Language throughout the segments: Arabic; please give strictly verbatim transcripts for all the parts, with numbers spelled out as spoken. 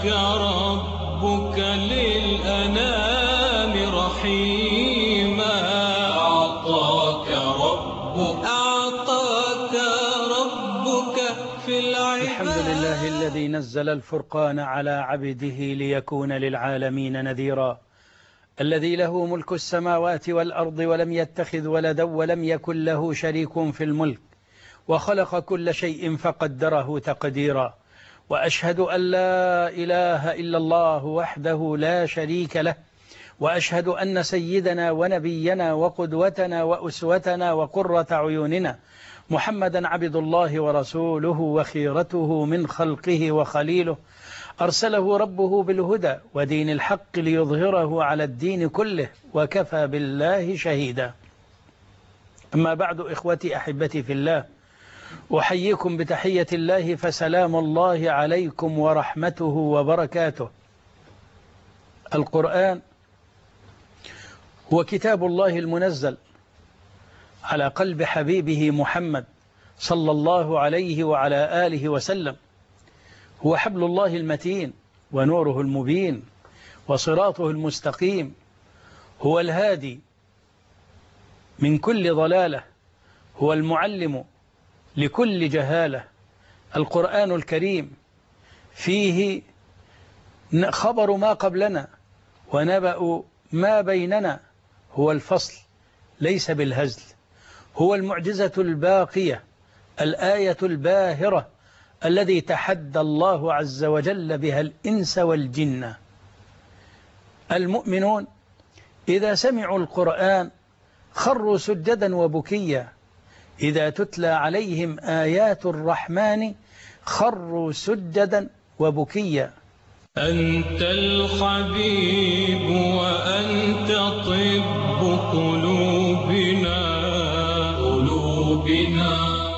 أعطاك ربك للأنام رحيما أعطاك ربك أعطاك ربك في العباد. الحمد لله الذي نزل الفرقان على عبده ليكون للعالمين نذيرا، الذي له ملك السماوات والأرض ولم يتخذ ولدا ولم يكن له شريك في الملك، وخلق كل شيء فقدره تقديرا. وأشهد أن لا إله إلا الله وحده لا شريك له، وأشهد أن سيدنا ونبينا وقدوتنا وأسوتنا وقرة عيوننا محمدا عبد الله ورسوله وخيرته من خلقه وخليله، أرسله ربه بالهدى ودين الحق ليظهره على الدين كله، وكفى بالله شهيدا. أما بعد، إخوتي أحبتي في الله، أحييكم بتحية الله، فسلام الله عليكم ورحمته وبركاته. القرآن هو كتاب الله المنزل على قلب حبيبه محمد صلى الله عليه وعلى آله وسلم، هو حبل الله المتين ونوره المبين وصراطه المستقيم، هو الهادي من كل ضلالة، هو المعلم لكل جهالة. القرآن الكريم فيه خبر ما قبلنا ونبأ ما بيننا، هو الفصل ليس بالهزل، هو المعجزة الباقية، الآية الباهرة الذي تحدى الله عز وجل بها الإنس والجن. المؤمنون إذا سمعوا القرآن خروا سجدا وبكيا، إذا تتلى عليهم آيات الرحمن خروا سجدا وبكيا. أنت الحبيب وأنت طب قلوبنا قلوبنا.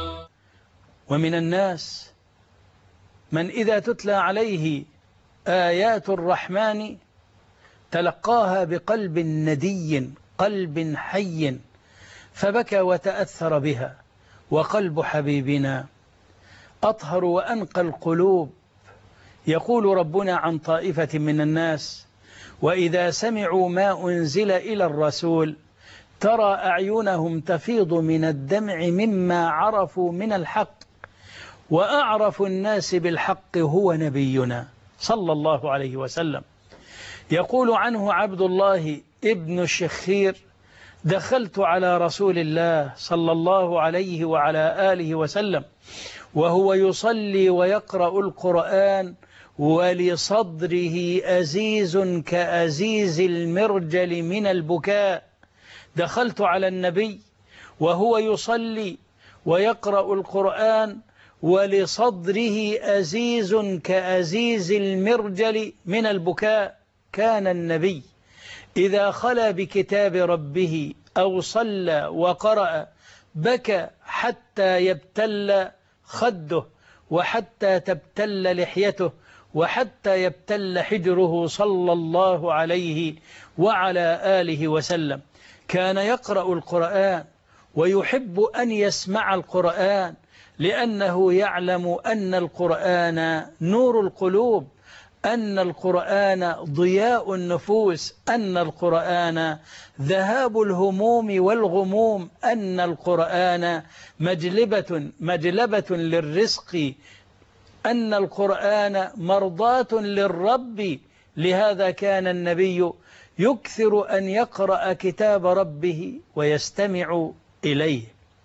ومن الناس من إذا تتلى عليه آيات الرحمن تلقاها بقلب ندي، قلب حي، فبكى وتأثر بها. وقلب حبيبنا أطهر وأنقى القلوب. يقول ربنا عن طائفة من الناس: وإذا سمعوا ما أنزل إلى الرسول ترى أعينهم تفيض من الدمع مما عرفوا من الحق، وأعرف الناس بالحق هو نبينا صلى الله عليه وسلم. يقول عنه عبد الله ابن الشخير: دخلت على رسول الله صلى الله عليه وعلى آله وسلم وهو يصلي ويقرأ القرآن ولصدره أزيز كأزيز المرجل من البكاء. دخلت على النبي وهو يصلي ويقرأ القرآن ولصدره أزيز كأزيز المرجل من البكاء. كان النبي إذا خلا بكتاب ربه أو صلى وقرأ بكى حتى يبتل خده، وحتى تبتل لحيته، وحتى يبتل حجره صلى الله عليه وعلى آله وسلم. كان يقرأ القرآن ويحب أن يسمع القرآن، لأنه يعلم أن القرآن نور القلوب، أن القرآن ضياء النفوس، أن القرآن ذهاب الهموم والغموم، أن القرآن مجلبة مجلبة للرزق، أن القرآن مرضاة للرب. لهذا كان النبي يكثر أن يقرأ كتاب ربه ويستمع إليه.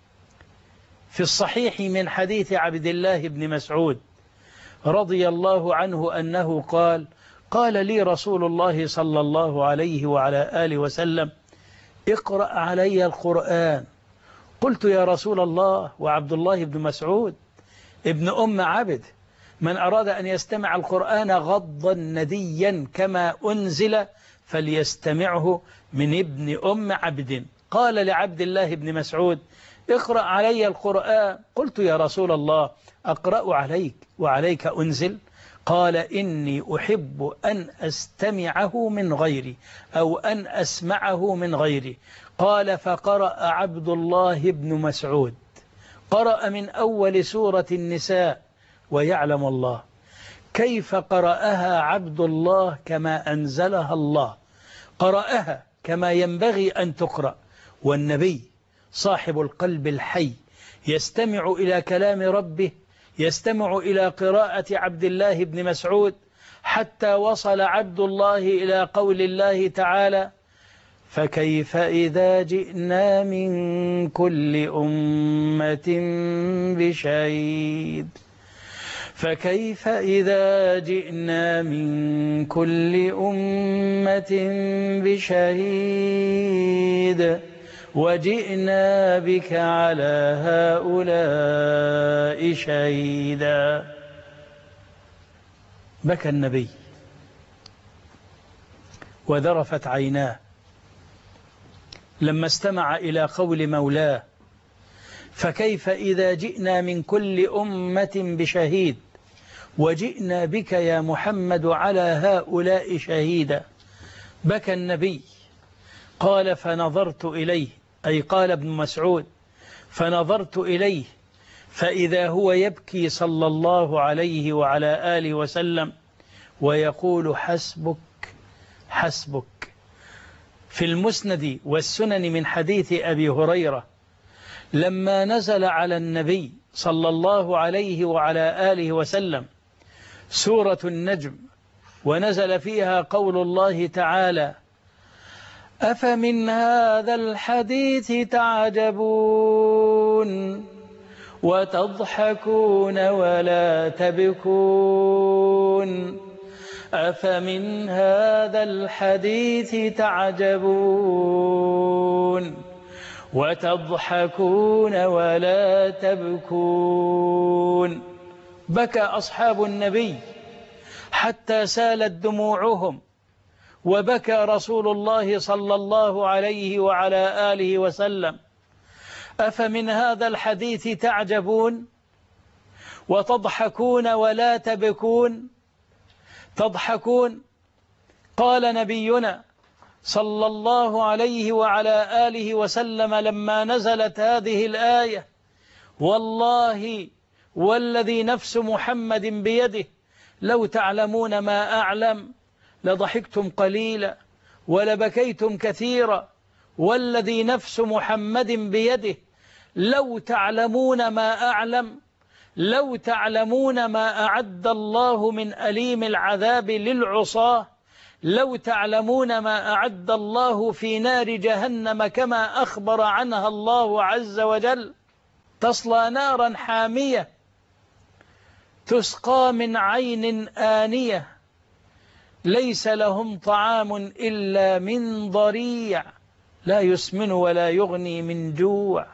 في الصحيح من حديث عبد الله بن مسعود رضي الله عنه أنه قال: قال لي رسول الله صلى الله عليه وعلى آله وسلم: اقرأ علي القرآن. قلت: يا رسول الله، وعبد الله بن مسعود ابن أم عبد، من أراد أن يستمع القرآن غضا نديا كما أنزل فليستمعه من ابن أم عبد. قال لعبد الله بن مسعود: اقرأ علي القرآن. قلت: يا رسول الله، أقرأ عليك وعليك أنزل؟ قال: إني أحب أن أستمعه من غيري أو أن أسمعه من غيري. قال: فقرأ عبد الله بن مسعود، قرأ من أول سورة النساء. ويعلم الله كيف قرأها عبد الله كما أنزلها الله، قرأها كما ينبغي أن تقرأ، والنبي صاحب القلب الحي يستمع إلى كلام ربه، يستمع إلى قراءة عبد الله بن مسعود، حتى وصل عبد الله إلى قول الله تعالى: فكيف إذا جئنا من كل أمة بشهيد فكيف إذا جئنا من كل أمة بشهيد وجئنا بك على هؤلاء شهيدا. بكى النبي وذرفت عيناه لما استمع إلى قول مولاه: فكيف إذا جئنا من كل أمة بشهيد وجئنا بك يا محمد على هؤلاء شهيدا. بكى النبي، قال: فنظرت إليه، أي قال ابن مسعود: فنظرت إليه فإذا هو يبكي صلى الله عليه وعلى آله وسلم ويقول: حسبك حسبك. في المسند والسنن من حديث أبي هريرة لما نزل على النبي صلى الله عليه وعلى آله وسلم سورة النجم، ونزل فيها قول الله تعالى: أفمن هذا الحديث تعجبون وتضحكون ولا تبكون أفمن هذا الحديث تعجبون وتضحكون ولا تبكون. بكى أصحاب النبي حتى سالت دموعهم، وبكى رسول الله صلى الله عليه وعلى آله وسلم: أفمن هذا الحديث تعجبون وتضحكون ولا تبكون. تضحكون، قال نبينا صلى الله عليه وعلى آله وسلم لما نزلت هذه الآية: والله والذي نفس محمد بيده لو تعلمون ما أعلم لضحكتم قليلا ولبكيتم كثيرا، والذي نفس محمد بيده لو تعلمون ما أعلم لو تعلمون ما أعد الله من أليم العذاب للعصاة، لو تعلمون ما أعد الله في نار جهنم كما أخبر عنها الله عز وجل: تصلى نارا حامية تسقى من عين آنية ليس لهم طعام إلا من ضريع لا يسمن ولا يغني من جوع،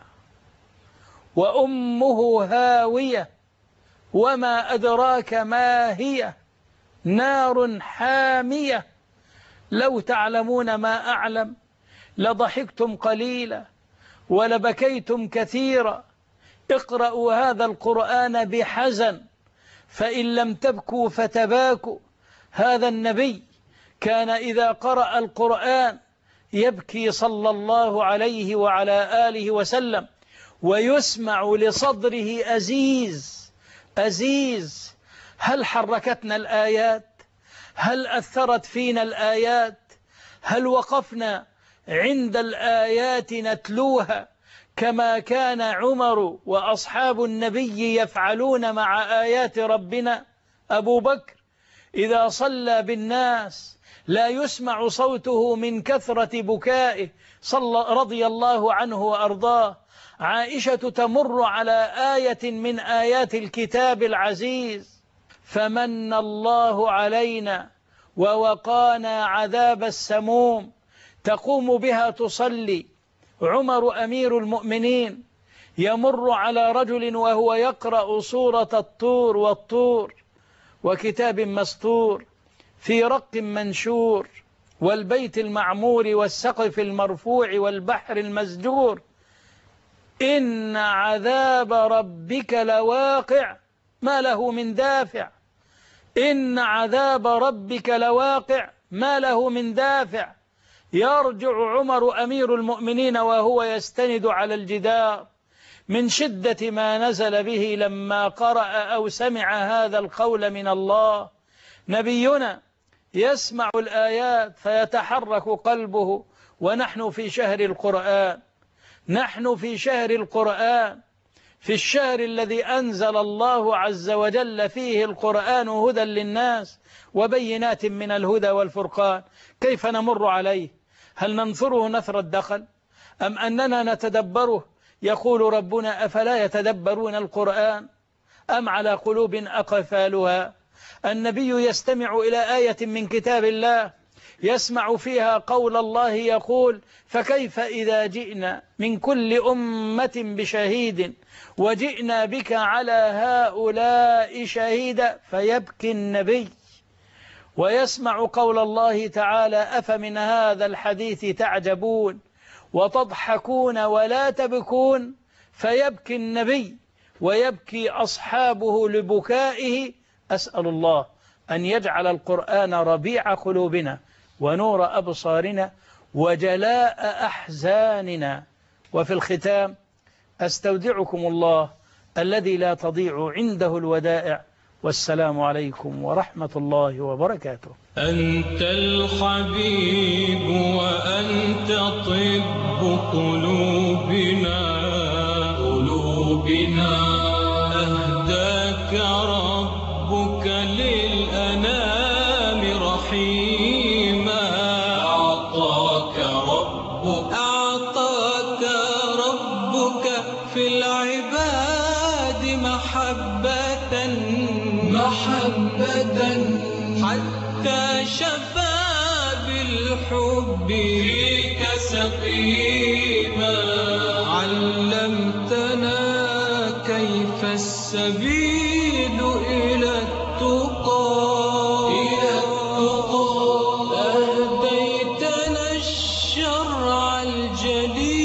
وأمه هاوية وما أدراك ما هي نار حامية. لو تعلمون ما أعلم لضحكتم قليلا ولبكيتم كثيرا. اقرأوا هذا القرآن بحزن، فإن لم تبكوا فتباكوا. هذا النبي كان إذا قرأ القرآن يبكي صلى الله عليه وعلى آله وسلم، ويسمع لصدره أزيز أزيز. هل حركتنا الآيات؟ هل أثرت فينا الآيات؟ هل وقفنا عند الآيات نتلوها كما كان عمر وأصحاب النبي يفعلون مع آيات ربنا؟ أبو بكر إذا صلى بالناس لا يسمع صوته من كثرة بكائه صلى رضي الله عنه وأرضاه. عائشة تمر على آية من آيات الكتاب العزيز: فمن الله علينا ووقانا عذاب السموم، تقوم بها تصلي. عمر أمير المؤمنين يمر على رجل وهو يقرأ سورة الطور والطور وكتاب مسطور في رق منشور والبيت المعمور والسقف المرفوع والبحر المسجور: إن عذاب ربك لواقع ما له من دافع. إن عذاب ربك لواقع ما له من دافع. يرجع عمر أمير المؤمنين وهو يستند على الجدار من شدة ما نزل به لما قرأ أو سمع هذا القول من الله. نبينا يسمع الآيات فيتحرك قلبه، ونحن في شهر القرآن، نحن في شهر القرآن، في الشهر الذي أنزل الله عز وجل فيه القرآن هدى للناس وبينات من الهدى والفرقان. كيف نمر عليه؟ هل ننثره نثر الدخل أم أننا نتدبره؟ يقول ربنا: أفلا يتدبرون القرآن أم على قلوب أقفالها؟ النبي يستمع إلى آية من كتاب الله يسمع فيها قول الله يقول: فكيف إذا جئنا من كل أمة بشهيد وجئنا بك على هؤلاء شهيدا، فيبكي النبي ويسمع قول الله تعالى: أفمن هذا الحديث تعجبون وتضحكون ولا تبكون، فيبكي النبي ويبكي أصحابه لبكائه. أسأل الله أن يجعل القرآن ربيع قلوبنا ونور أبصارنا وجلاء أحزاننا. وفي الختام أستودعكم الله الذي لا تضيع عنده الودائع، والسلام عليكم ورحمة الله وبركاته. أنت الحبيب وأنت طب قلوبنا قلوبنا أهداك ربك للأنام رحيما، أعطاك ربك أعطاك ربك في العباد محبة محبة حتى شفى بالحب فيك سقيما. علمتنا كيف السبيل إلى التقى إلى التقى أهديتنا الشرع الجليل